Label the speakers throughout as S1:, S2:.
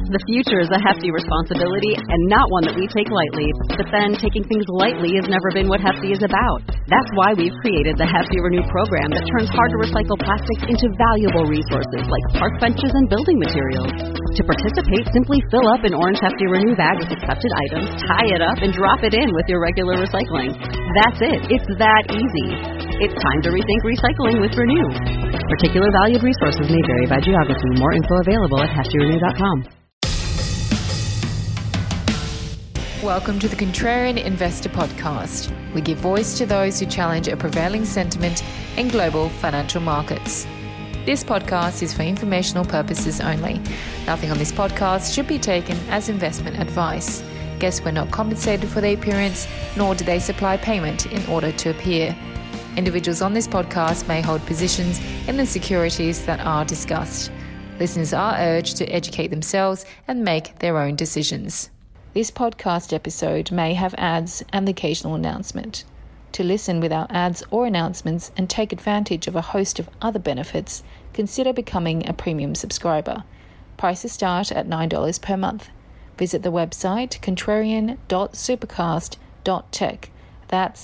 S1: The future is a hefty responsibility and not one that we take lightly. But then taking things lightly has never been what Hefty is about. That's why we've created the Hefty Renew program that turns hard-to-recycle plastics into valuable resources like park benches and building materials. To participate, simply fill up an orange Hefty Renew bag with accepted items, tie it up, and drop it in with your regular recycling. That's it. It's that easy. It's time to rethink recycling with Renew. Particular valued resources may vary by geography. More info available at heftyrenew.com.
S2: Welcome to the Contrarian Investor Podcast. We give voice to those who challenge a prevailing sentiment in global financial markets. This podcast is for informational purposes only. Nothing on this podcast should be taken as investment advice. Guests were not compensated for their appearance, nor do they supply payment in order to appear. Individuals on this podcast may hold positions in the securities that are discussed. Listeners are urged to educate themselves and make their own decisions. This podcast episode may have ads and the occasional announcement. To listen without ads or announcements and take advantage of a host of other benefits, consider becoming a premium subscriber. Prices start at $9 per month. Visit the website contrarian.supercast.tech. That's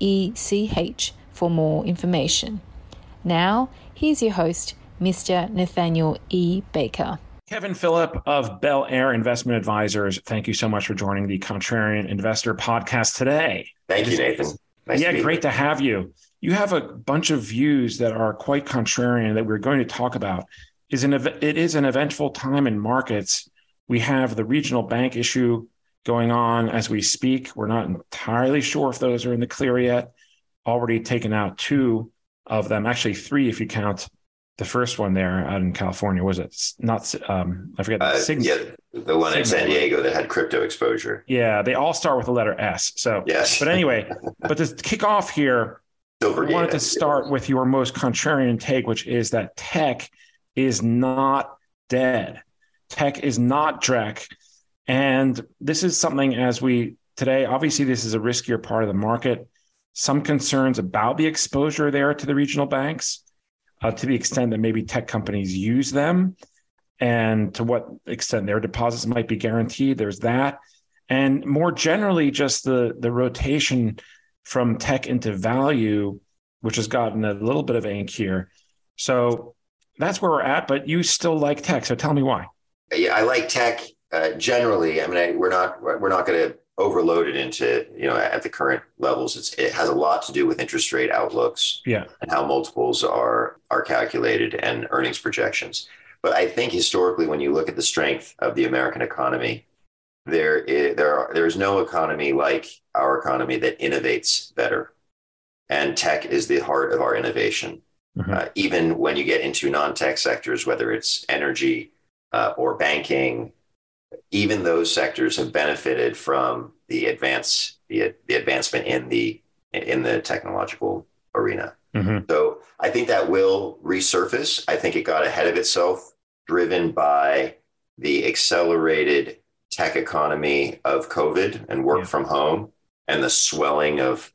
S2: TECH for more information. Now, here's your host, Mr. Nathaniel E. Baker.
S3: Kevin Phillip of Bel Air Investment Advisors, thank you so much for joining the Contrarian Investor Podcast today.
S4: Thank you, Nathan.
S3: Great to have you. You have a bunch of views that are quite contrarian that we're going to talk about. It is an eventful time in markets. We have the regional bank issue going on as we speak. We're not entirely sure if those are in the clear yet. Already taken out two of them, actually three if you count the first one there out in California. Was it not? I forget.
S4: The one in San Diego that had crypto exposure.
S3: Yeah, they all start with the letter S. So,
S4: yes.
S3: But anyway, but to kick off here, I wanted to start with your most contrarian take, which is that tech is not dead. Tech is not dreck. And this is something today, obviously this is a riskier part of the market. Some concerns about the exposure there to the regional banks. To the extent that maybe tech companies use them and to what extent their deposits might be guaranteed. There's that. And more generally, just the rotation from tech into value, which has gotten a little bit of ink here. So that's where we're at, but you still like tech. So tell me why.
S4: Yeah, I like tech generally. I mean, we're not going to overload it into, at the current levels. It has a lot to do with interest rate outlooks and how multiples are calculated and earnings projections. But I think historically, when you look at the strength of the American economy, there is no economy like our economy that innovates better. And tech is the heart of our innovation. Mm-hmm. Even when you get into non-tech sectors, whether it's energy or banking, even those sectors have benefited from the advancement in the technological arena. Mm-hmm. So I think that will resurface. I think it got ahead of itself, driven by the accelerated tech economy of COVID and work from home, and the swelling of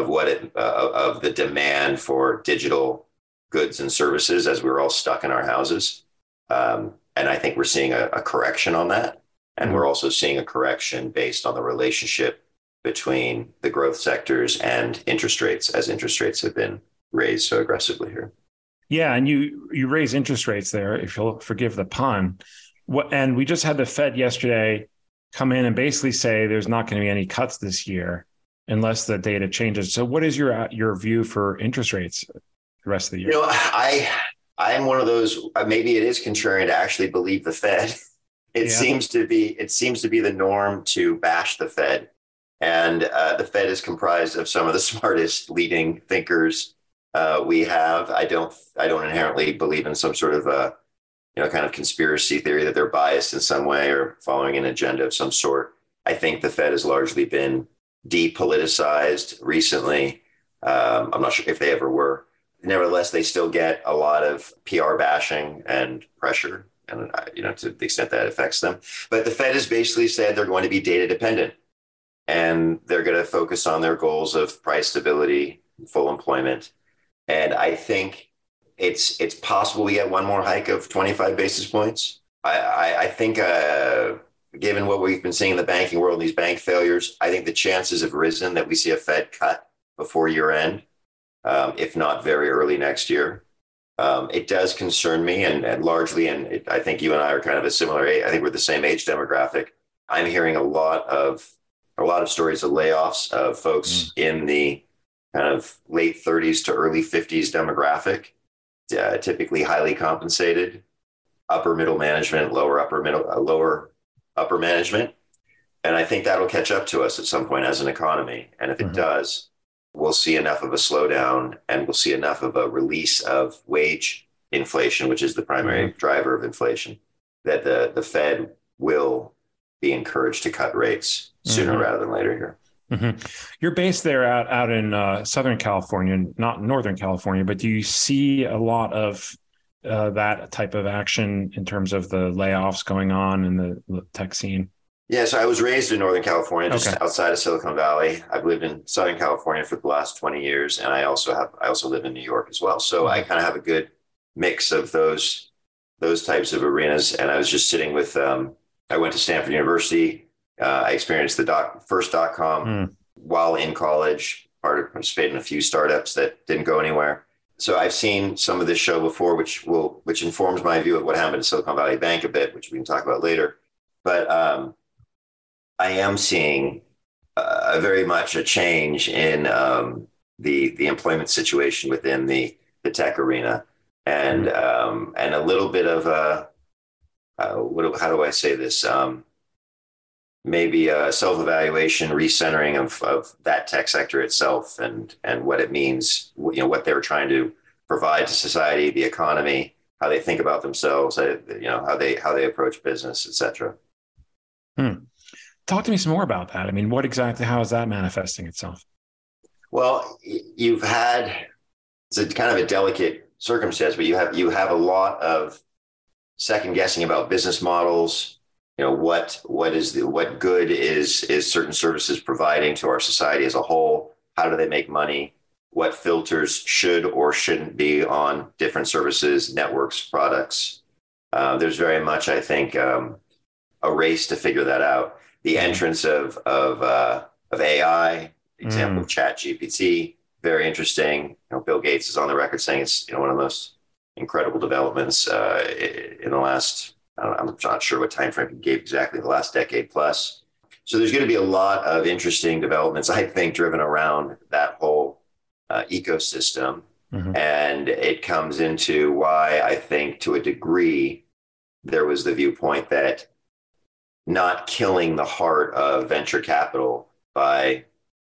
S4: the demand for digital goods and services as we were all stuck in our houses. And I think we're seeing a correction on that. And we're also seeing a correction based on the relationship between the growth sectors and interest rates, as interest rates have been raised so aggressively here.
S3: Yeah, and you raise interest rates there, if you'll forgive the pun. And we just had the Fed yesterday come in and basically say there's not going to be any cuts this year unless the data changes. So what is your view for interest rates the rest of the year?
S4: I'm one of those, maybe it is contrarian to actually believe the Fed. It seems to be the norm to bash the Fed, and the Fed is comprised of some of the smartest leading thinkers we have. I don't inherently believe in some sort of kind of conspiracy theory that they're biased in some way or following an agenda of some sort. I think the Fed has largely been depoliticized recently. I'm not sure if they ever were. Nevertheless, they still get a lot of PR bashing and pressure. And, to the extent that affects them. But the Fed has basically said they're going to be data dependent, and they're going to focus on their goals of price stability, full employment. And I think it's possible we get one more hike of 25 basis points. I think given what we've been seeing in the banking world, these bank failures, I think the chances have risen that we see a Fed cut before year end, if not very early next year. It does concern me, and largely, and I think you and I are kind of a similar age. I think we're the same age demographic. I'm hearing a lot of stories of layoffs of folks in the kind of late 30s to early 50s demographic, typically highly compensated, upper middle management, lower upper management. And I think that'll catch up to us at some point as an economy. And if it does, we'll see enough of a slowdown and we'll see enough of a release of wage inflation, which is the primary driver of inflation, that the Fed will be encouraged to cut rates sooner rather than later here.
S3: You're based there out in Southern California, not Northern California, but do you see a lot of that type of action in terms of the layoffs going on in the tech scene?
S4: Yeah, so I was raised in Northern California, just outside of Silicon Valley. I've lived in Southern California for the last 20 years, and I also live in New York as well. So I kind of have a good mix of those types of arenas. And I was just sitting with, I went to Stanford University. I experienced the first .com while in college, participated in a few startups that didn't go anywhere. So I've seen some of this show before, which informs my view of what happened at Silicon Valley Bank a bit, which we can talk about later. But I am seeing very much a change in the employment situation within the tech arena, and a little bit of how do I say this? Maybe a self-evaluation, recentering of that tech sector itself, and what it means, what they're trying to provide to society, the economy, how they think about themselves, how they approach business, et cetera.
S3: Talk to me some more about that. I mean, how is that manifesting itself? Well,
S4: it's a kind of a delicate circumstance, but you have a lot of second guessing about business models. What good is certain services providing to our society as a whole? How do they make money? What filters should or shouldn't be on different services, networks, products? There's very much, I think, a race to figure that out. The entrance of AI, example, ChatGPT, very interesting. Bill Gates is on the record saying it's one of the most incredible developments in the last. I'm not sure what time frame he gave exactly, the last decade plus. So there's going to be a lot of interesting developments, I think, driven around that whole ecosystem. And it comes into why I think, to a degree, there was the viewpoint that not killing the heart of venture capital by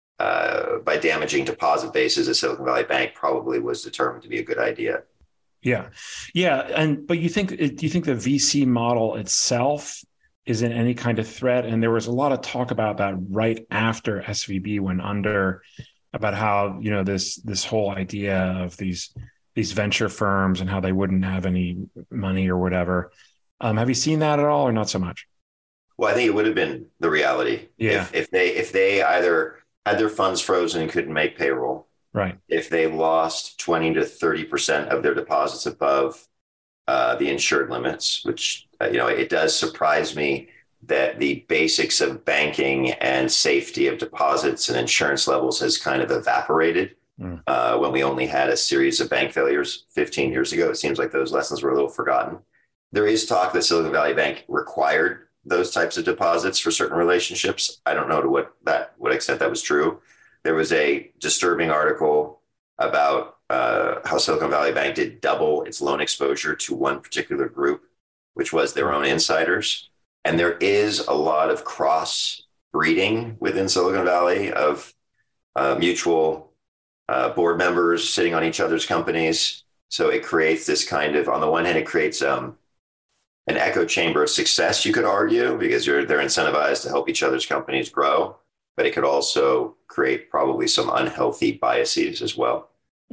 S4: damaging deposit bases at Silicon Valley Bank probably was determined to be a good idea.
S3: Yeah. But do you think the VC model itself isn't any kind of threat? And there was a lot of talk about that right after SVB went under, about how, this whole idea of these venture firms and how they wouldn't have any money or whatever. Have you seen that at all, or not so much?
S4: Well, I think it would have been the reality.
S3: Yeah.
S4: If they either had their funds frozen and couldn't make payroll,
S3: right.
S4: If they lost 20 to 30% of their deposits above the insured limits, which, it does surprise me that the basics of banking and safety of deposits and insurance levels has kind of evaporated when we only had a series of bank failures 15 years ago. It seems like those lessons were a little forgotten. There is talk that Silicon Valley Bank required those types of deposits for certain relationships. I don't know to what extent that was true. There was a disturbing article about how Silicon Valley Bank did double its loan exposure to one particular group, which was their own insiders. And there is a lot of cross breeding within Silicon Valley of mutual board members sitting on each other's companies. So it creates this kind of, on the one hand, it creates an echo chamber of success, you could argue, because they're incentivized to help each other's companies grow, but it could also create probably some unhealthy biases as well.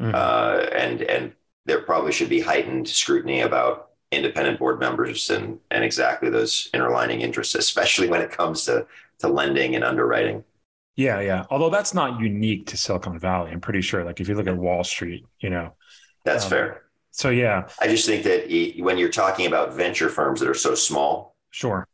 S4: And there probably should be heightened scrutiny about independent board members and exactly those interlining interests, especially when it comes to lending and underwriting.
S3: Yeah. Although that's not unique to Silicon Valley. I'm pretty sure, like, if you look at Wall Street,
S4: That's fair.
S3: So, yeah.
S4: I just think that when you're talking about venture firms that are so small,
S3: sure,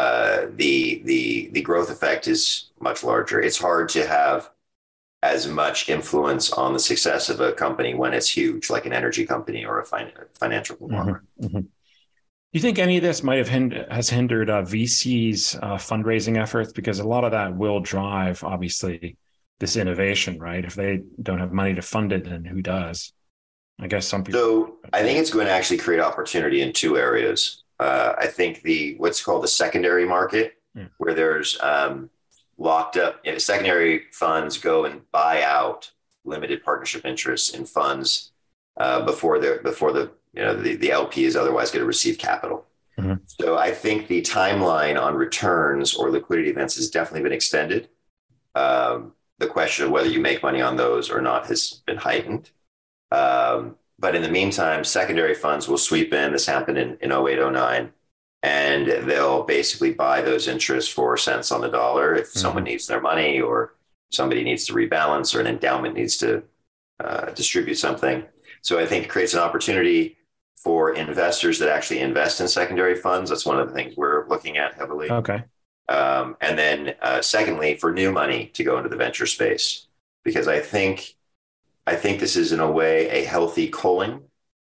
S4: the growth effect is much larger. It's hard to have as much influence on the success of a company when it's huge, like an energy company or a financial conglomerate.
S3: Do you think any of this might have has hindered VC's fundraising efforts? Because a lot of that will drive, obviously, this innovation, right? If they don't have money to fund it, then who does? I guess some people.
S4: So I think it's going to actually create opportunity in two areas. I think what's called the secondary market, where there's locked up, secondary funds go and buy out limited partnership interests in funds before the LP is otherwise going to receive capital. Mm-hmm. So I think the timeline on returns or liquidity events has definitely been extended. The question of whether you make money on those or not has been heightened. But in the meantime, secondary funds will sweep in. This happened in 0809, and they'll basically buy those interests for cents on the dollar if someone needs their money or somebody needs to rebalance or an endowment needs to distribute something. So I think it creates an opportunity for investors that actually invest in secondary funds. That's one of the things we're looking at heavily.
S3: Okay.
S4: And then secondly, for new money to go into the venture space, because I think this is in a way a healthy culling.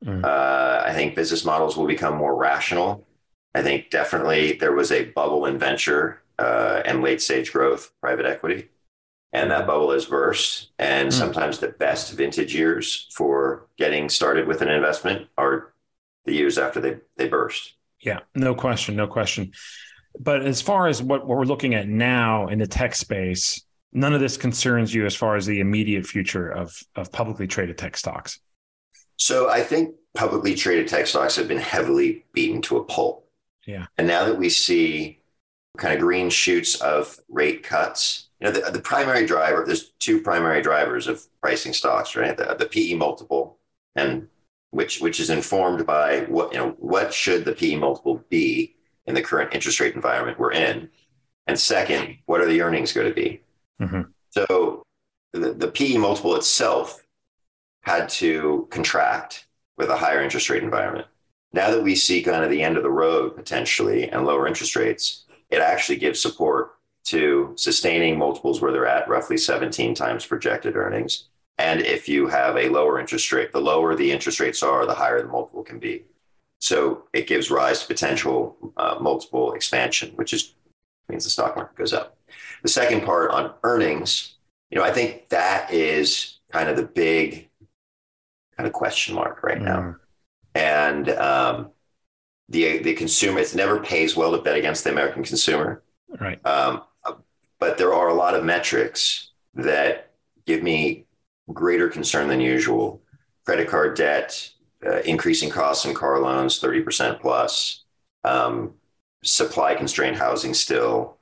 S4: I think business models will become more rational. I think definitely there was a bubble in venture and late stage growth, private equity, and that bubble has burst. And sometimes the best vintage years for getting started with an investment are the years after they burst.
S3: Yeah, no question. But as far as what we're looking at now in the tech space, none of this concerns you as far as the immediate future of publicly traded tech stocks.
S4: So I think publicly traded tech stocks have been heavily beaten to a pulp.
S3: Yeah. And
S4: now that we see kind of green shoots of rate cuts, the primary driver, there's two primary drivers of pricing stocks, right? The PE multiple, and which is informed by what should the PE multiple be in the current interest rate environment we're in? And second, what are the earnings going to be? Mm-hmm. So the PE multiple itself had to contract with a higher interest rate environment. Now that we see kind of the end of the road potentially and lower interest rates, it actually gives support to sustaining multiples where they're at, roughly 17 times projected earnings. And if you have a lower interest rate, the lower the interest rates are, the higher the multiple can be. So it gives rise to potential multiple expansion, which means the stock market goes up. The second part on earnings, I think that is kind of the big kind of question mark right now. And the consumer, it never pays well to bet against the American consumer.
S3: Right.
S4: But there are a lot of metrics that give me greater concern than usual. Credit card debt, increasing costs in car loans, 30% plus, supply constrained housing still,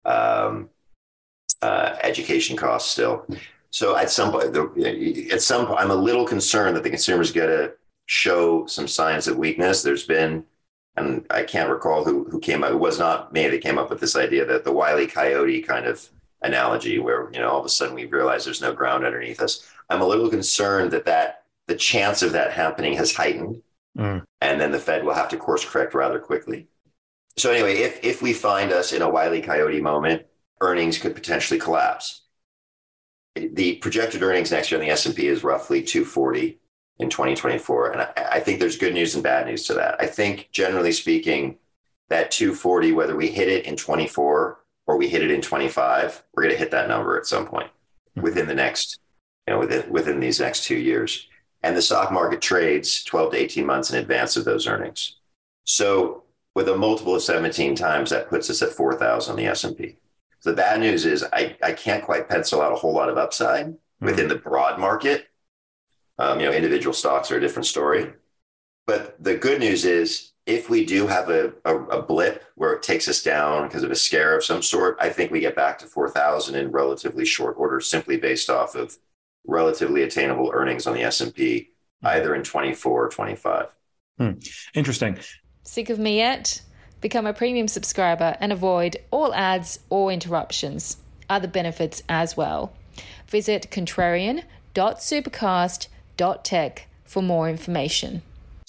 S4: education costs still. So at some point, I'm a little concerned that the consumer's going to show some signs of weakness. There's been, and I can't recall who came up. It was not me that came up with this idea, that the Wile E. Coyote kind of analogy, where all of a sudden we realize there's no ground underneath us. I'm a little concerned that the chance of that happening has heightened, and then the Fed will have to course correct rather quickly. So anyway, if we find us in a Wile E. Coyote moment, earnings could potentially collapse. The projected earnings next year on the S&P is roughly 240 in 2024. And I think there's good news and bad news to that. I think generally speaking, that 240, whether we hit it in 24 or we hit it in 25, we're going to hit that number at some point within the next, within these next 2 years. And the stock market trades 12 to 18 months in advance of those earnings. So with a multiple of 17 times, that puts us at 4,000 on the S&P. So the bad news is I can't quite pencil out a whole lot of upside within the broad market. Individual stocks are a different story. But the good news is if we do have a blip where it takes us down because of a scare of some sort, I think we get back to 4,000 in relatively short order, simply based off of relatively attainable earnings on the S&P, either in 24 or 25.
S3: Interesting.
S2: Sick of me yet? Become a premium subscriber and avoid all ads or interruptions. Other benefits as well. Visit contrarian.supercast.tech for more information.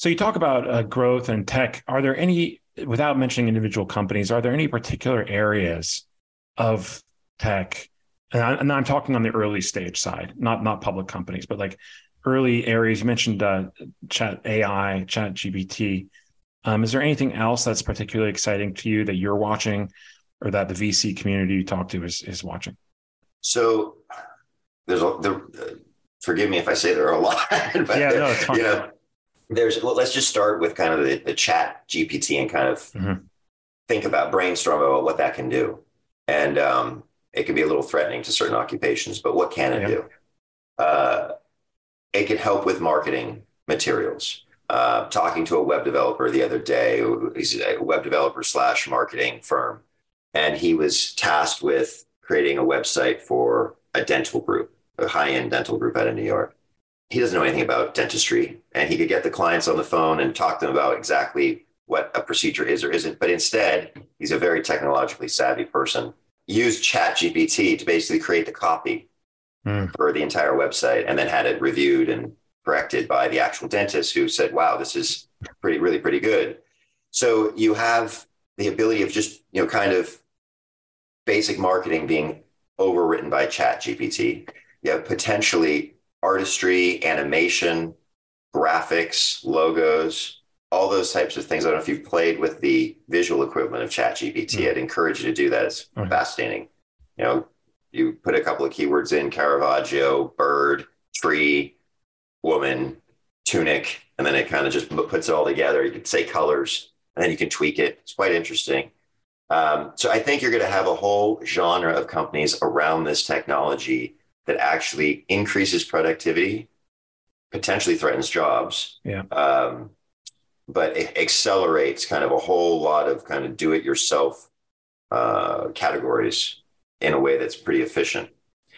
S3: So you talk about growth and tech. Are there any, without mentioning individual companies, are there any particular areas of tech? And I'm talking on the early stage side, not public companies, but like early areas. You mentioned chat GPT. Is there anything else that's particularly exciting to you that you're watching or that the VC community you talk to is watching?
S4: So forgive me if I say there are a lot, but
S3: yeah, no, it's fine.
S4: Let's just start with kind of the chat GPT and kind of brainstorm about what that can do. And it can be a little threatening to certain occupations, but what can it do? It can help with marketing materials. Talking to a web developer the other day, he's a web developer / marketing firm, and he was tasked with creating a website for a dental group, a high-end dental group out of New York. He doesn't know anything about dentistry, and he could get the clients on the phone and talk to them about exactly what a procedure is or isn't. But instead, he's a very technologically savvy person. Used ChatGPT to basically create the copy for the entire website, and then had it reviewed and corrected by the actual dentist, who said, wow, this is really pretty good. So you have the ability of just, kind of basic marketing being overwritten by ChatGPT. You have potentially artistry, animation, graphics, logos, all those types of things. I don't know if you've played with the visual equivalent of ChatGPT. I'd encourage you to do that. It's fascinating. You put a couple of keywords in: Caravaggio, bird, tree, woman, tunic, and then it kind of just puts it all together. You can say colors, and then you can tweak it. It's quite interesting. So I think you're going to have a whole genre of companies around this technology that actually increases productivity, potentially threatens jobs, but it accelerates kind of a whole lot of kind of do-it-yourself categories in a way that's pretty efficient.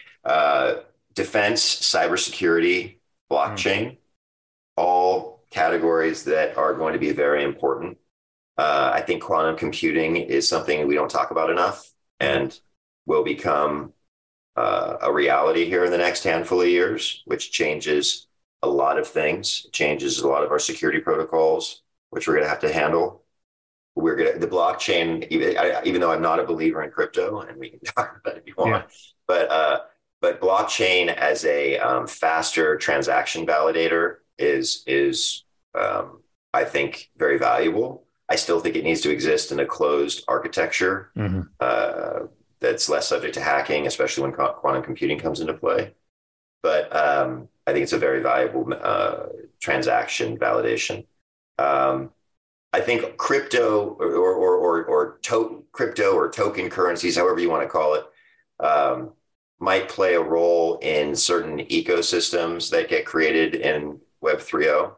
S4: Defense, cybersecurity, blockchain, all categories that are going to be very important. I think quantum computing is something we don't talk about enough and will become a reality here in the next handful of years, which changes a lot of things. It changes a lot of our security protocols, which we're going to have to handle. The blockchain, even though I'm not a believer in crypto, and we can talk about it if you want, but blockchain as a faster transaction validator is I think very valuable. I still think it needs to exist in a closed architecture that's less subject to hacking, especially when quantum computing comes into play. But I think it's a very valuable transaction validation. I think crypto crypto or token currencies, however you want to call it, might play a role in certain ecosystems that get created in Web 3.0.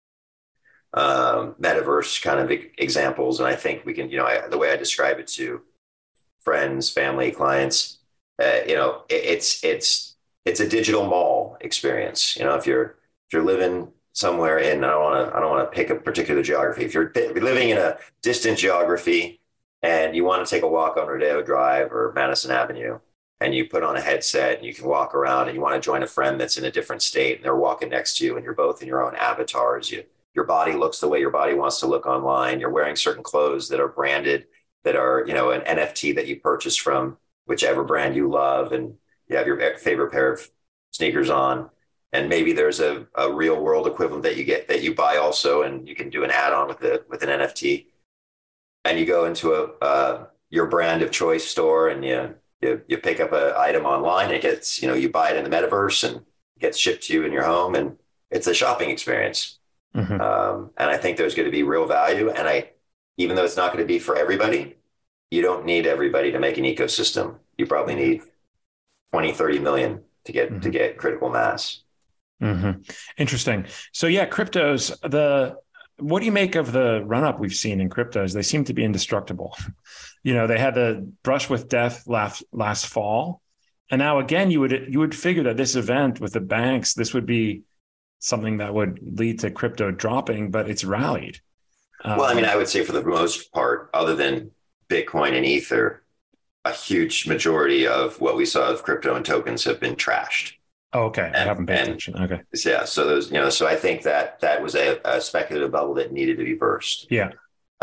S4: Metaverse kind of examples. And I think we can, the way I describe it to friends, family, clients, it's a digital mall experience. If you're living somewhere in, I don't want to pick a particular geography. If you're living in a distant geography and you want to take a walk on Rodeo Drive or Madison Avenue, and you put on a headset and you can walk around, and you want to join a friend that's in a different state and they're walking next to you, and you're both in your own avatars. Your body looks the way your body wants to look online. You're wearing certain clothes that are branded, that are, an NFT that you purchase from whichever brand you love, and you have your favorite pair of sneakers on. And maybe there's a real world equivalent that you buy also, and you can do an add-on with an NFT. And you go into your brand of choice store, and you pick up an item online. It gets, you buy it in the metaverse, and it gets shipped to you in your home, and it's a shopping experience. And I think there's going to be real value. And even though it's not going to be for everybody, you don't need everybody to make an ecosystem. You probably need 20, 30 million to get critical mass.
S3: Interesting. So cryptos, what do you make of the run up we've seen in cryptos? They seem to be indestructible. They had the brush with death last fall. And now again, you would figure that this event with the banks, this would be something that would lead to crypto dropping, but it's rallied.
S4: Well, I would say for the most part, other than Bitcoin and Ether, a huge majority of what we saw of crypto and tokens have been trashed.
S3: Oh, okay. I haven't paid attention. Okay.
S4: Yeah. So those, so I think that was a speculative bubble that needed to be burst.
S3: Yeah.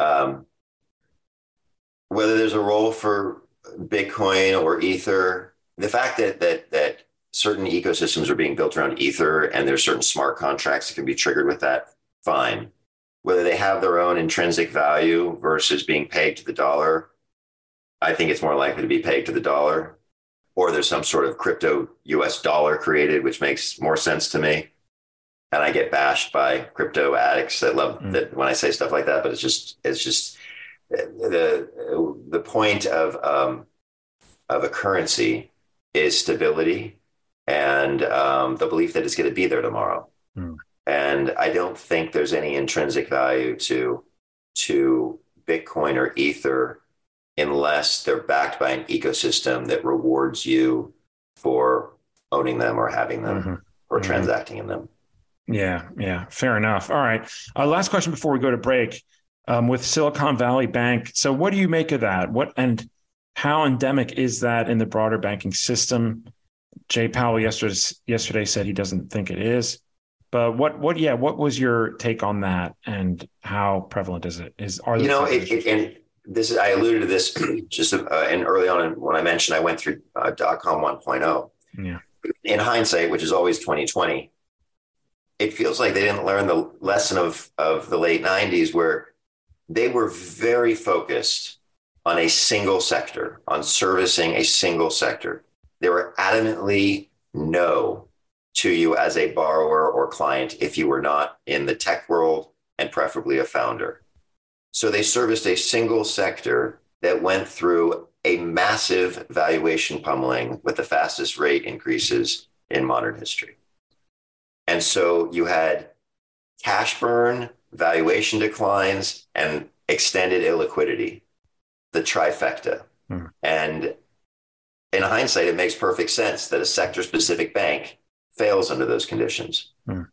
S4: Whether there's a role for Bitcoin or Ether, the fact that certain ecosystems are being built around Ether and there's certain smart contracts that can be triggered with that, fine. Whether they have their own intrinsic value versus being pegged to the dollar, I think it's more likely to be pegged to the dollar. Or there's some sort of crypto US dollar created, which makes more sense to me. And I get bashed by crypto addicts that love that when I say stuff like that, but it's just the point of a currency is stability and the belief that it's going to be there tomorrow. And I don't think there's any intrinsic value to Bitcoin or Ether unless they're backed by an ecosystem that rewards you for owning them or having them or transacting in them.
S3: Yeah. Fair enough. All right. Last question before we go to break. With Silicon Valley Bank. So what do you make of that? And how endemic is that in the broader banking system? Jay Powell yesterday said he doesn't think it is. But what was your take on that, and how prevalent is it?
S4: And this is, I alluded to this just and early on when I mentioned I went through .com 1.0.
S3: Yeah.
S4: In hindsight, which is always 2020, it feels like they didn't learn the lesson of the late 90s, where they were very focused on a single sector, on servicing a single sector. They were adamantly no to you as a borrower or client if you were not in the tech world and preferably a founder. So they serviced a single sector that went through a massive valuation pummeling with the fastest rate increases in modern history. And so you had cash burn, valuation declines, and extended illiquidity, the trifecta. And in hindsight, it makes perfect sense that a sector-specific bank fails under those conditions.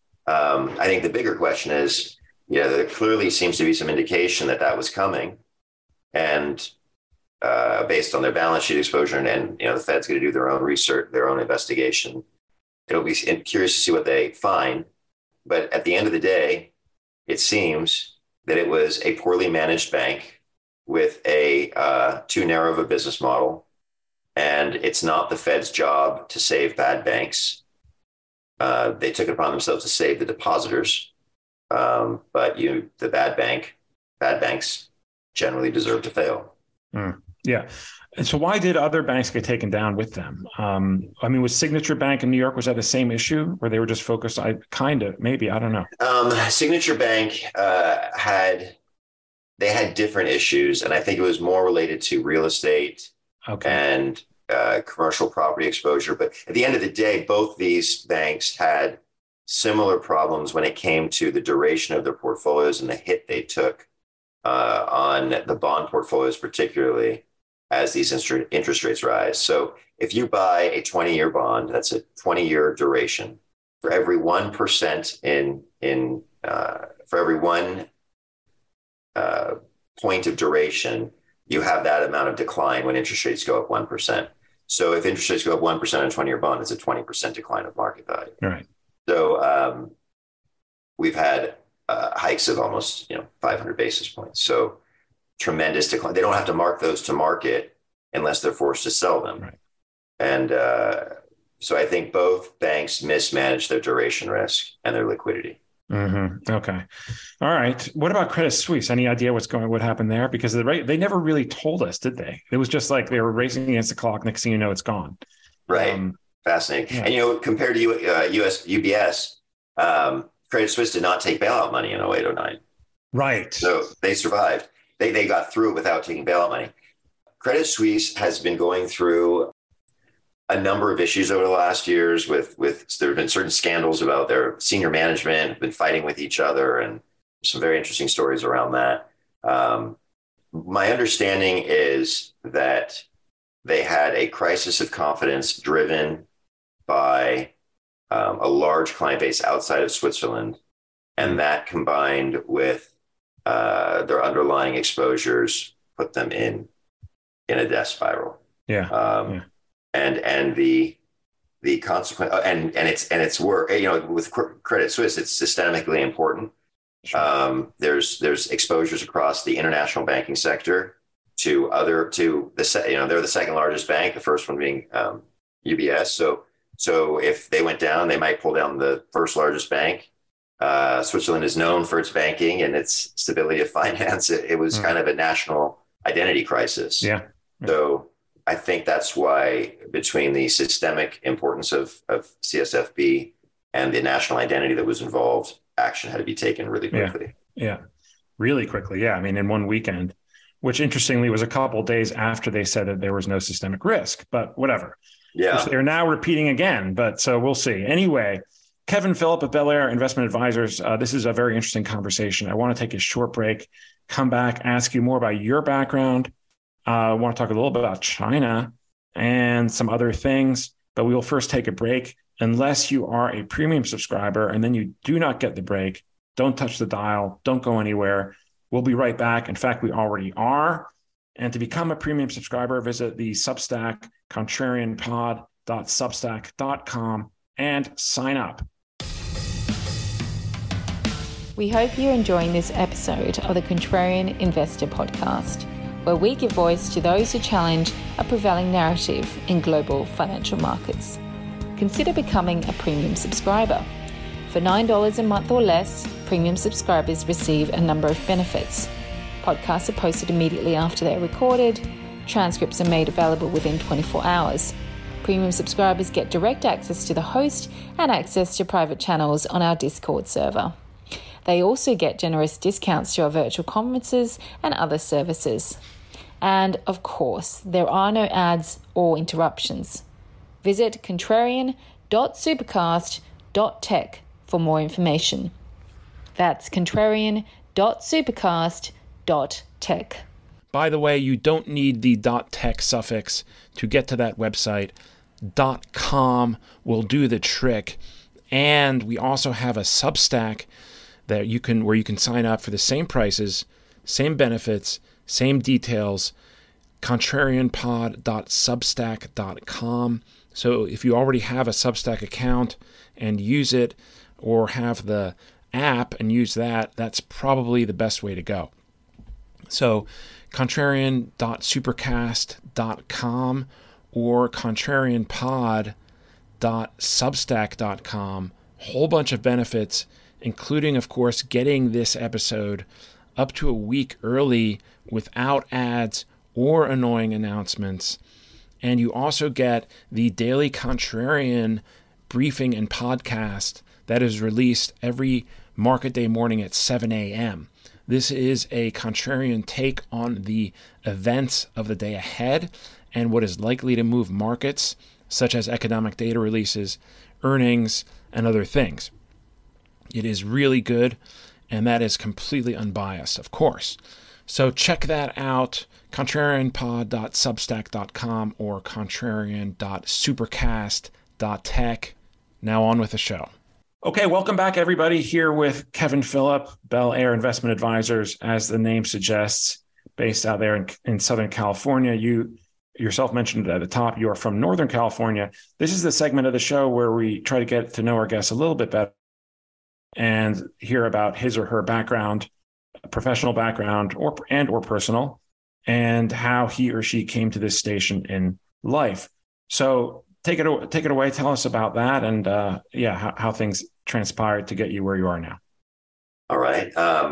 S4: I think the bigger question is, there clearly seems to be some indication that was coming, and based on their balance sheet exposure, and the Fed's going to do their own research, their own investigation. It'll be curious to see what they find. But at the end of the day, it seems that it was a poorly managed bank with a too narrow of a business model, and it's not the Fed's job to save bad banks. They took it upon themselves to save the depositors, but the bad banks generally deserve to fail.
S3: Yeah. And so why did other banks get taken down with them? Was Signature Bank in New York, was that the same issue where they were just focused? Maybe, I don't know.
S4: Signature Bank had different issues, and I think it was more related to real estate and commercial property exposure. But at the end of the day, both these banks had similar problems when it came to the duration of their portfolios and the hit they took on the bond portfolios, particularly as these interest rates rise. So if you buy a 20-year bond, that's a 20-year duration. For every 1% for every 1 point of duration, you have that amount of decline when interest rates go up 1%. So if interest rates go up 1% on a 20-year bond, it's a 20% decline of market value.
S3: All right.
S4: So we've had hikes of almost 500 basis points. So tremendous decline. They don't have to mark those to market unless they're forced to sell them.
S3: Right.
S4: And so I think both banks mismanaged their duration risk and their liquidity.
S3: Okay. All right. What about Credit Suisse? Any idea what happened there? Because they never really told us, did they? It was just like they were racing against the clock. Next thing you know, it's gone.
S4: Right. Fascinating. Yeah. And compared to UBS, Credit Suisse did not take bailout money in 08, 09.
S3: Right.
S4: So they survived. They got through it without taking bailout money. Credit Suisse has been going through a number of issues over the last years with there have been certain scandals about their senior management, have been fighting with each other, and some very interesting stories around that. My understanding is that they had a crisis of confidence driven by a large client base outside of Switzerland, and that combined with their underlying exposures put them in a death spiral.
S3: Yeah.
S4: And the the consequence, and it's work. With Credit Suisse, it's systemically important. Sure. There's exposures across the international banking sector to they're the second largest bank, the first one being UBS. So if they went down, they might pull down the first largest bank. Switzerland is known for its banking and its stability of finance. It was kind of a national identity crisis.
S3: Yeah.
S4: So I think that's why, between the systemic importance of CSFB and the national identity that was involved, action had to be taken really quickly.
S3: Yeah. Really quickly. Yeah. I mean, in one weekend, which interestingly was a couple of days after they said that there was no systemic risk, but whatever.
S4: Yeah.
S3: Which they're now repeating again, but so we'll see. Anyway, Kevin Phillip of Bel Air Investment Advisors. This is a very interesting conversation. I want to take a short break, come back, ask you more about your background. I want to talk a little bit about China and some other things, but we will first take a break. Unless you are a premium subscriber and then you do not get the break, don't touch the dial, don't go anywhere. We'll be right back. In fact, we already are. And to become a premium subscriber, visit the Substack, contrarianpod.substack.com, and sign up.
S2: We hope you're enjoying this episode of the Contrarian Investor Podcast, where we give voice to those who challenge a prevailing narrative in global financial markets. Consider becoming a premium subscriber. For $9 a month or less, premium subscribers receive a number of benefits. Podcasts are posted immediately after they're recorded. Transcripts are made available within 24 hours. Premium subscribers get direct access to the host and access to private channels on our Discord server. They also get generous discounts to our virtual conferences and other services. And of course, there are no ads or interruptions. Visit contrarian.supercast.tech for more information. That's contrarian.supercast.tech.
S3: By the way, you don't need the .tech suffix to get to that website. .com will do the trick. And we also have a Substack where you can sign up for the same prices, same benefits, same details. contrarianpod.substack.com. So if you already have a Substack account and use it, or have the app and use that, that's probably the best way to go. So contrarian.supercast.com or contrarianpod.substack.com. Whole bunch of benefits, including, of course, getting this episode up to a week early without ads or annoying announcements. And you also get the daily Contrarian briefing and podcast that is released every market day morning at 7 a.m. This is a contrarian take on the events of the day ahead and what is likely to move markets, such as economic data releases, earnings, and other things. It is really good, and that is completely unbiased, of course. So check that out, contrarianpod.substack.com or contrarian.supercast.tech. Now on with the show. Okay, welcome back, everybody. Here with Kevin Phillip, Bel Air Investment Advisors, as the name suggests, based out there in Southern California. You yourself mentioned it at the top. You are from Northern California. This is the segment of the show where we try to get to know our guests a little bit better and hear about his or her background, professional background or personal, and how he or she came to this station in life. So take it away. Tell us about that, and how things transpired to get you where you are now.
S4: All right.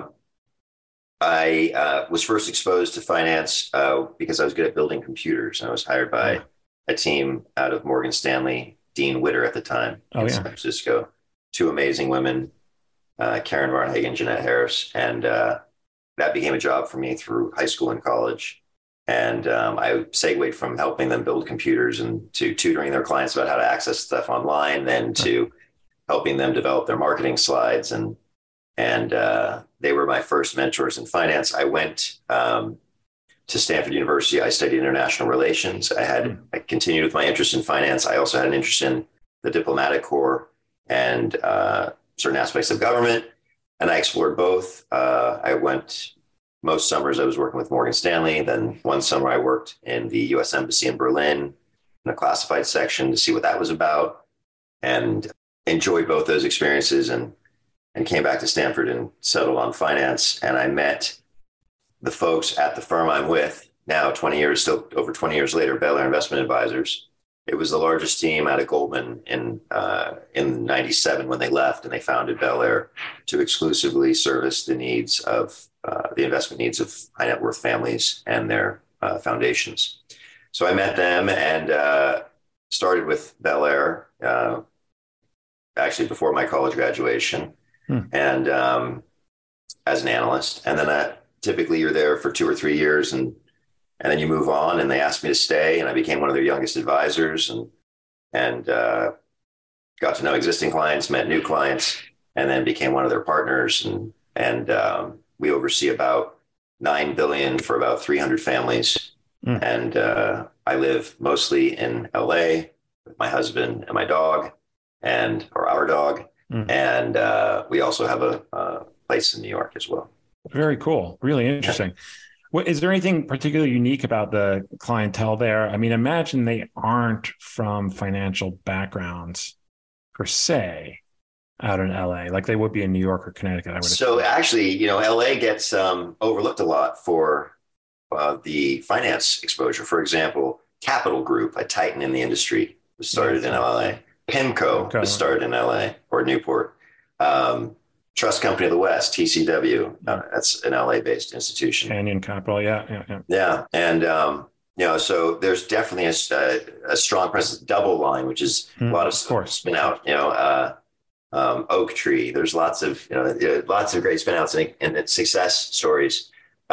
S4: I was first exposed to finance because I was good at building computers. I was hired by a team out of Morgan Stanley, Dean Witter at the time in San Francisco. Two amazing women, Karen Varnhagen, Jeanette Harris, and that became a job for me through high school and college. And I segued from helping them build computers and to tutoring their clients about how to access stuff online, then to helping them develop their marketing slides. And they were my first mentors in finance. I went to Stanford University. I studied international relations. I continued with my interest in finance. I also had an interest in the diplomatic corps and certain aspects of government. And I explored both. Most summers I was working with Morgan Stanley. Then one summer I worked in the U.S. Embassy in Berlin in the classified section to see what that was about. and enjoyed both those experiences, and came back to Stanford and settled on finance. And I met the folks at the firm I'm with now, still over 20 years later, Bel Air Investment Advisors. It was the largest team out of Goldman in 97 when they left, and they founded Bel Air to exclusively service the needs of the investment needs of high net worth families and their foundations. So I met them and started with Bel Air actually before my college graduation, and as an analyst. And then typically you're there for 2 or 3 years, and then you move on, and they asked me to stay, and I became one of their youngest advisors, and got to know existing clients, met new clients, and then became one of their partners. And we oversee about $9 billion for about 300 families. And I live mostly in LA with my husband and my dog, or our dog. And we also have a place in New York as well.
S3: Very cool. Really interesting. Is there anything particularly unique about the clientele there? I mean, imagine they aren't from financial backgrounds per se out in LA, like they would be in New York or Connecticut, I would
S4: So assume. Actually, LA gets overlooked a lot for the finance exposure. For example, Capital Group, a titan in the industry, was started in LA. PIMCO was started in LA or Newport. Trust Company of the West, TCW. That's an LA-based institution.
S3: Canyon Capital, yeah.
S4: And so there's definitely a strong presence. Double-Line, which is a lot of spin out. Oaktree. There's lots of great spin outs and success stories.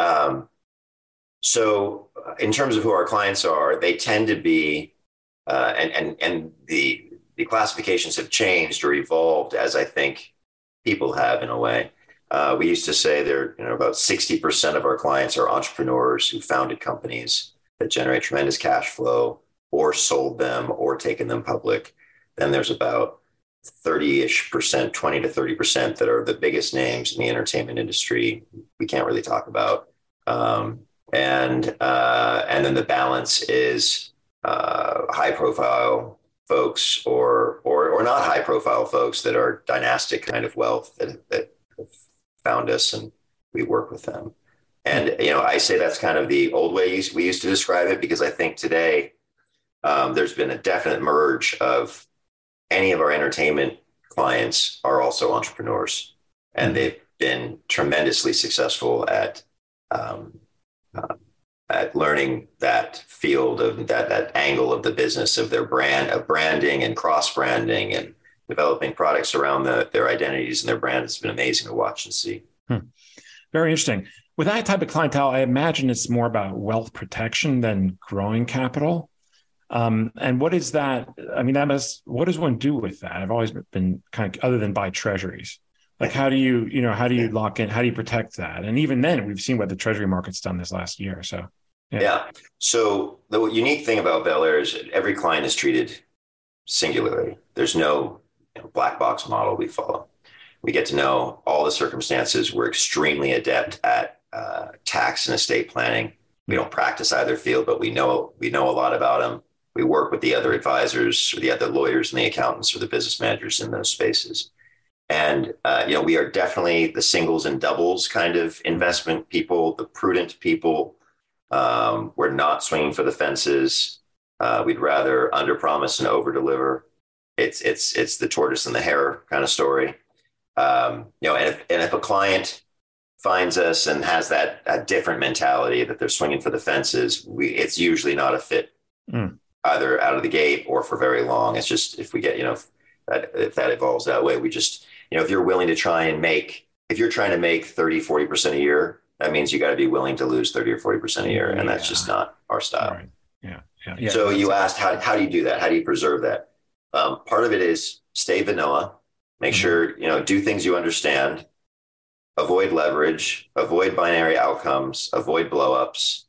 S4: So in terms of who our clients are, they tend to be, and the classifications have changed or evolved as I think people have in a way. We used to say about 60% of our clients are entrepreneurs who founded companies that generate tremendous cash flow or sold them or taken them public. Then there's about 30-ish%, 20 to 30% that are the biggest names in the entertainment industry we can't really talk about. And then the balance is high profile folks or not high profile folks that are dynastic kind of wealth that have found us and we work with them. And, I say that's kind of the old way we used to describe it, because I think today there's been a definite merge of any of our entertainment clients are also entrepreneurs, and they've been tremendously successful at learning that field of that angle of the business of their branding and cross branding and developing products around their identities and their brand. It's been amazing to watch and see.
S3: Very interesting. With that type of clientele, I imagine it's more about wealth protection than growing capital. And what is that? I mean, what does one do with that? I've always been kind of, other than buy treasuries, like how do you lock in? How do you protect that? And even then, we've seen what the treasury market's done this last year. So,
S4: yeah. So the unique thing about Bel Air is every client is treated singularly. There's no black box model we follow. We get to know all the circumstances. We're extremely adept at tax and estate planning. We don't practice either field, but we know a lot about them. We work with the other advisors or the other lawyers and the accountants or the business managers in those spaces. And, we are definitely the singles and doubles kind of investment people, the prudent people. We're not swinging for the fences. We'd rather underpromise and overdeliver. It's the tortoise and the hare kind of story. And if a client finds us and has a different mentality that they're swinging for the fences, it's usually not a fit. Either out of the gate or for very long. It's just, if we get, if that evolves that way, we just, if you're willing to if you're trying to make 30, 40% a year, that means you got to be willing to lose 30 or 40% a year. And that's just not our style.
S3: Right. Yeah.
S4: So you asked, how do you do that? How do you preserve that? Part of it is stay vanilla, make sure, do things you understand, avoid leverage, avoid binary outcomes, avoid blowups,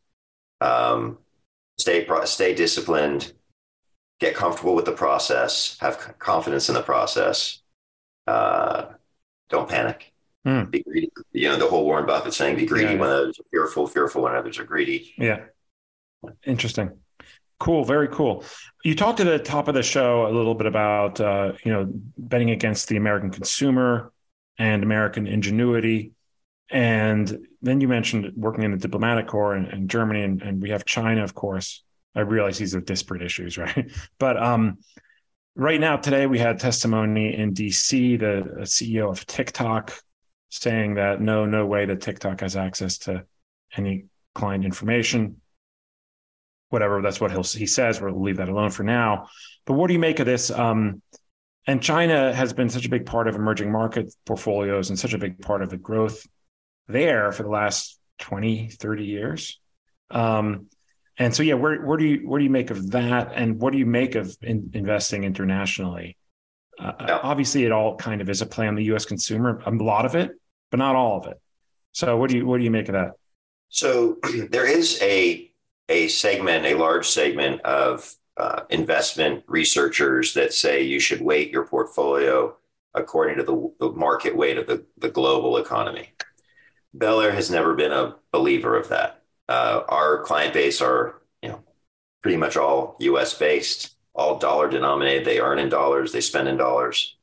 S4: stay disciplined, get comfortable with the process, have confidence in the process. Don't panic. Be greedy. The whole Warren Buffett saying, be greedy when others are fearful when others are greedy.
S3: Yeah. Interesting. Cool. Very cool. You talked at the top of the show a little bit about, betting against the American consumer and American ingenuity. And then you mentioned working in the diplomatic corps and Germany, and we have China, of course. I realize these are disparate issues, right? But right now, today, we had testimony in DC, the CEO of TikTok saying that no way that TikTok has access to any client information. Whatever, that's what he says. We'll leave that alone for now. But what do you make of this? And China has been such a big part of emerging market portfolios and such a big part of the growth there for the last 20, 30 years. And so, where do you make of that? And what do you make of investing internationally? Obviously, it all kind of is a play on the U.S. consumer, a lot of it, but not all of it. So what do you make of that?
S4: So there is a large segment of investment researchers that say you should weight your portfolio according to the market weight of the global economy. Bel Air has never been a believer of that. Our client base are, pretty much all U.S. based, all dollar denominated. They earn in dollars, they spend in dollars.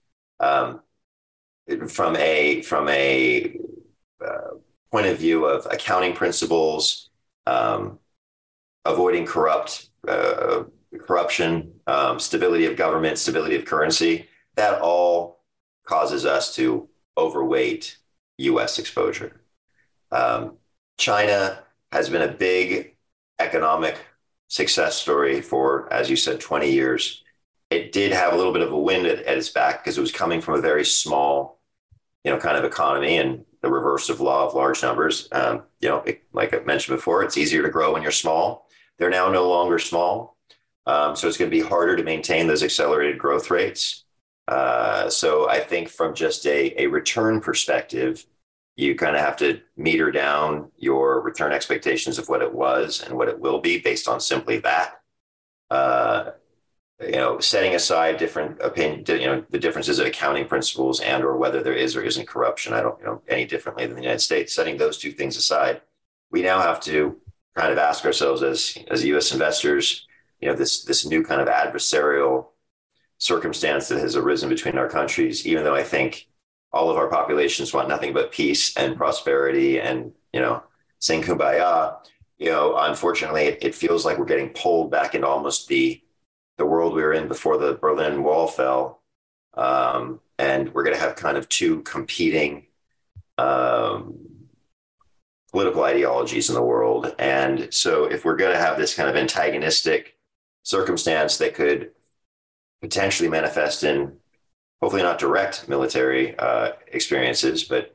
S4: From a point of view of accounting principles, avoiding corruption, stability of government, stability of currency, that all causes us to overweight U.S. exposure. China has been a big economic success story for, as you said, 20 years. It did have a little bit of a wind at its back because it was coming from a very small, kind of economy, and the reverse of law of large numbers. Like I mentioned before, it's easier to grow when you're small. They're now no longer small. So it's going to be harder to maintain those accelerated growth rates. So I think from just a return perspective, you kind of have to meter down your return expectations of what it was and what it will be based on simply that. Setting aside different opinion, the differences of accounting principles and or whether there is or isn't corruption, I don't any differently than the United States. Setting those two things aside, we now have to kind of ask ourselves as U.S. investors, this new kind of adversarial circumstance that has arisen between our countries, even though I think all of our populations want nothing but peace and prosperity and, sing kumbaya, unfortunately, it feels like we're getting pulled back into almost the world we were in before the Berlin Wall fell. And we're going to have kind of two competing political ideologies in the world. And so if we're going to have this kind of antagonistic circumstance that could potentially manifest in hopefully not direct military experiences, but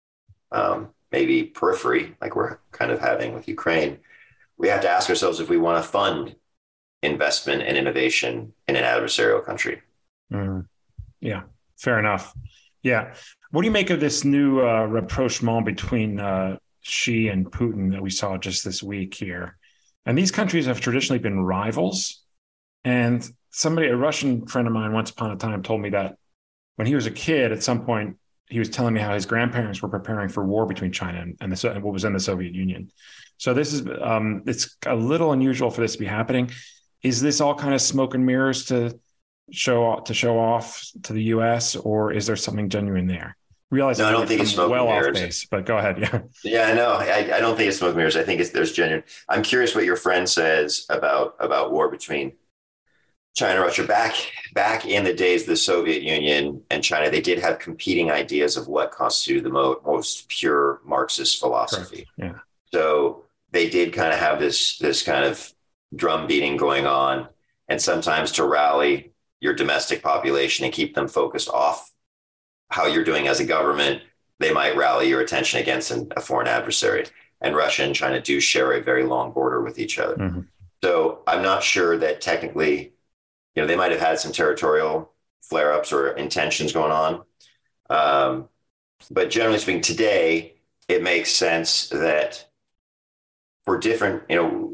S4: maybe periphery, like we're kind of having with Ukraine, we have to ask ourselves if we want to fund investment and innovation in an adversarial country.
S3: Yeah, fair enough. Yeah. What do you make of this new rapprochement between Xi and Putin that we saw just this week here? And these countries have traditionally been rivals. And a Russian friend of mine once upon a time told me that when he was a kid, at some point, he was telling me how his grandparents were preparing for war between China and what was in the Soviet Union. So this is, it's a little unusual for this to be happening. Is this all kind of smoke and mirrors to show off to the U.S., or is there something genuine there?
S4: No, I don't think it's smoke and mirrors.
S3: Off base, but go ahead. Yeah.
S4: Yeah, no, I don't think it's smoke and mirrors. I think there's genuine. I'm curious what your friend says about war between China and Russia. Back in the days of the Soviet Union and China, they did have competing ideas of what constituted the most pure Marxist philosophy.
S3: Correct. Yeah.
S4: So they did kind of have this kind of drum beating going on, and sometimes to rally your domestic population and keep them focused off how you're doing as a government, they might rally your attention against a foreign adversary. And Russia and China do share a very long border with each other. Mm-hmm. So I'm not sure that technically, they might have had some territorial flare-ups or intentions going on. But generally speaking, today, it makes sense that for different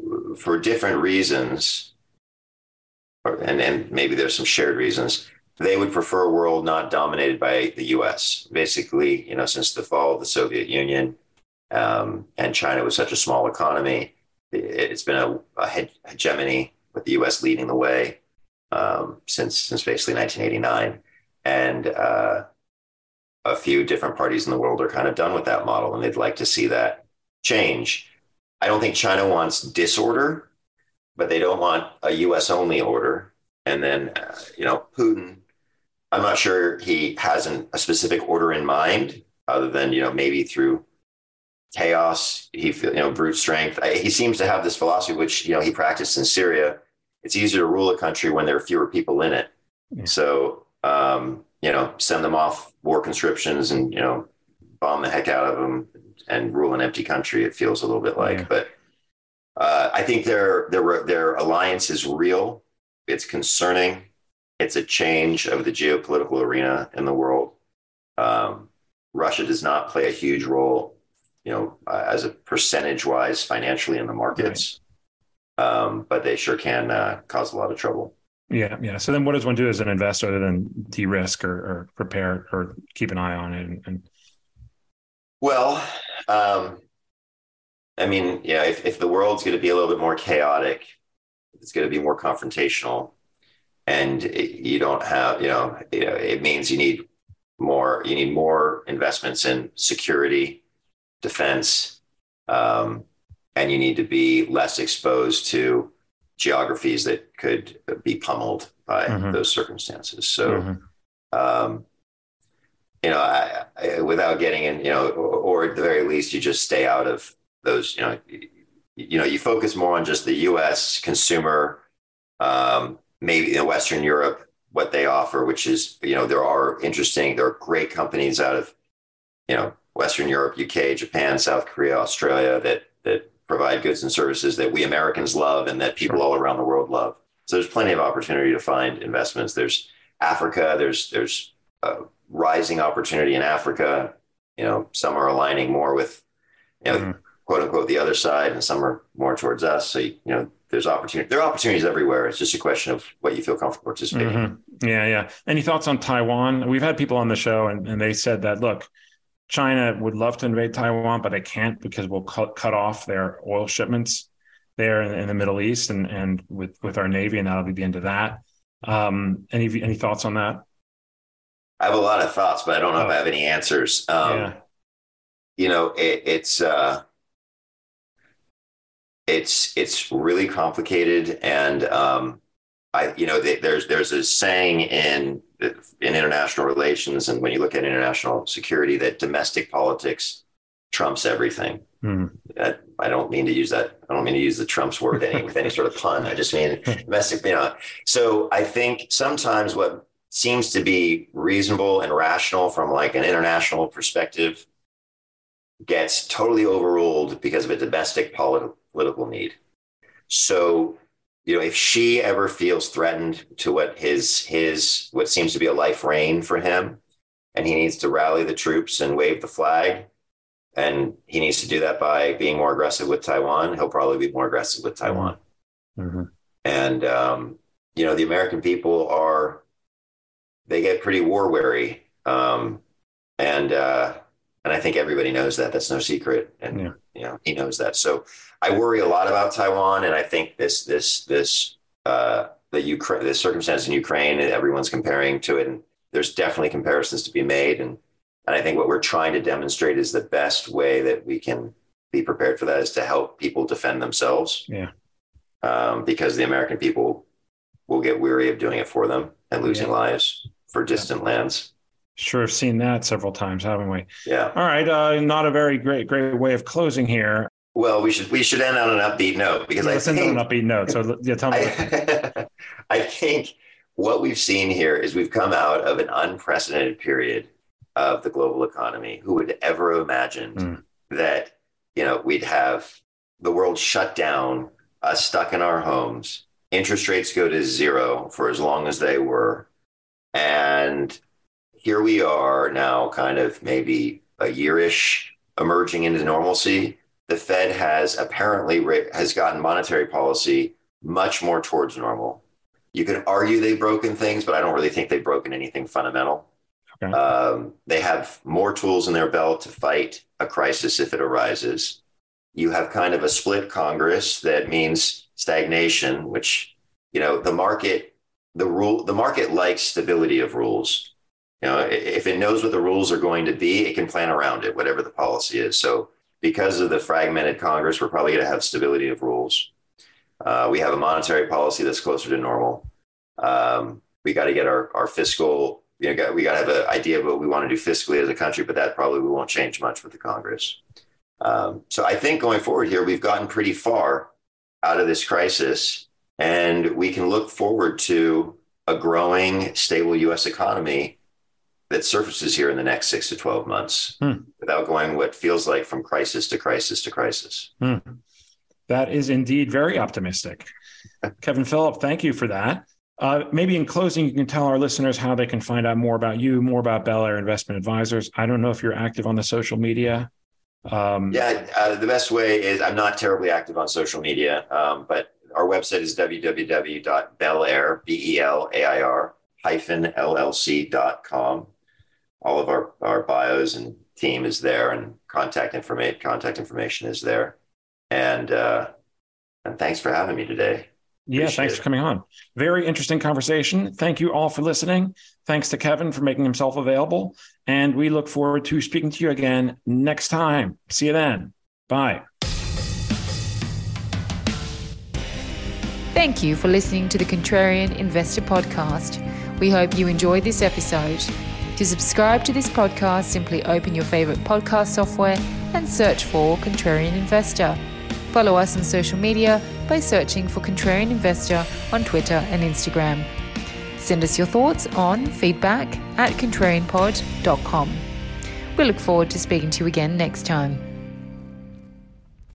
S4: reasons, and maybe there's some shared reasons, they would prefer a world not dominated by the U.S. Basically, since the fall of the Soviet Union, and China was such a small economy, it's been a hegemony with the U.S. leading the way since basically 1989. And a few different parties in the world are kind of done with that model, and they'd like to see that change. I don't think China wants disorder, but they don't want a U.S. only order. And then, Putin, I'm not sure he has a specific order in mind, other than, maybe through chaos, he feel, brute strength. He seems to have this philosophy, which, he practiced in Syria. It's easier to rule a country when there are fewer people in it. Yeah. So, send them off war conscriptions and, bomb the heck out of them and rule an empty country. It feels a little bit like, yeah. But I think their alliance is real. It's concerning. It's a change of the geopolitical arena in the world. Russia does not play a huge role, as a percentage-wise financially in the markets, right. But they sure can cause a lot of trouble.
S3: Yeah. So then, what does one do as an investor other than de-risk or prepare or keep an eye on it?
S4: Well, if the world's going to be a little bit more chaotic, it's going to be more confrontational, and you don't have, it means you need more investments in security, defense, and you need to be less exposed to geographies that could be pummeled by those circumstances. So, without getting in, or at the very least, you just stay out of those, you focus more on just the U.S. consumer, maybe in Western Europe, what they offer, which is, there are great companies out of, Western Europe, UK, Japan, South Korea, Australia, that provide goods and services that we Americans love and that people all around the world love. So there's plenty of opportunity to find investments. There's Africa, there's rising opportunity in Africa. Some are aligning more with, quote unquote, the other side, and some are more towards us. So, there's opportunity. There are opportunities everywhere. It's just a question of what you feel comfortable participating in.
S3: Yeah. Any thoughts on Taiwan? We've had people on the show and they said that, look, China would love to invade Taiwan, but they can't because we'll cut off their oil shipments there in the Middle East and with our Navy, and that'll be the end of that. Any thoughts on that?
S4: I have a lot of thoughts, but I don't know if I have any answers. It's really complicated, and there's a saying in international relations, and when you look at international security, that domestic politics trumps everything. I don't mean to use that. I don't mean to use the Trump's word with any sort of pun. I just mean domestic. So I think sometimes what seems to be reasonable and rational from like an international perspective gets totally overruled because of a domestic political need. So, if Xi ever feels threatened to what seems to be a life reign for him, and he needs to rally the troops and wave the flag, and he needs to do that by being more aggressive with Taiwan, he'll probably be more aggressive with Taiwan. And, the American people they get pretty war weary. And I think everybody knows that. That's no secret. And, he knows that. So I worry a lot about Taiwan. And I think the circumstance in Ukraine, everyone's comparing to it. And there's definitely comparisons to be made. And I think what we're trying to demonstrate is the best way that we can be prepared for that is to help people defend themselves. Yeah. Because the American people will get weary of doing it for them and losing lives for distant lands.
S3: Sure, have seen that several times, haven't we?
S4: Yeah.
S3: All right. Not a very great way of closing here.
S4: Well, we should end on an upbeat note because I think
S3: on an upbeat note. So tell me.
S4: I think what we've seen here is we've come out of an unprecedented period of the global economy. Who would ever imagine that we'd have the world shut down, us stuck in our homes, interest rates go to zero for as long as they were, and here we are now, kind of maybe a year-ish emerging into normalcy. The Fed has apparently gotten monetary policy much more towards normal. You can argue they've broken things, but I don't really think they've broken anything fundamental. Okay. They have more tools in their belt to fight a crisis if it arises. You have kind of a split Congress that means stagnation, which the market likes stability of rules. If it knows what the rules are going to be, it can plan around it, whatever the policy is. So because of the fragmented Congress, we're probably going to have stability of rules. We have a monetary policy that's closer to normal. We got to get our fiscal, we got to have an idea of what we want to do fiscally as a country, but that probably won't change much with the Congress. So I think going forward here, we've gotten pretty far out of this crisis, and we can look forward to a growing, stable U.S. economy that surfaces here in the next 6 to 12 months without going what feels like from crisis to crisis to crisis.
S3: That is indeed very optimistic. Kevin Phillip, thank you for that. Maybe in closing, you can tell our listeners how they can find out more about you, more about Bel Air Investment Advisors. I don't know if you're active on the social media.
S4: The best way is, I'm not terribly active on social media, but our website is www.belair, BELAIR-LLC.com. All of our bios and team is there, and contact information is there. And thanks for having me today.
S3: Thanks for coming on. Very interesting conversation. Thank you all for listening. Thanks to Kevin for making himself available. And we look forward to speaking to you again next time. See you then. Bye.
S2: Thank you for listening to the Contrarian Investor Podcast. We hope you enjoyed this episode. To subscribe to this podcast, simply open your favorite podcast software and search for Contrarian Investor. Follow us on social media by searching for Contrarian Investor on Twitter and Instagram. Send us your thoughts on feedback@contrarianpod.com. We look forward to speaking to you again next time.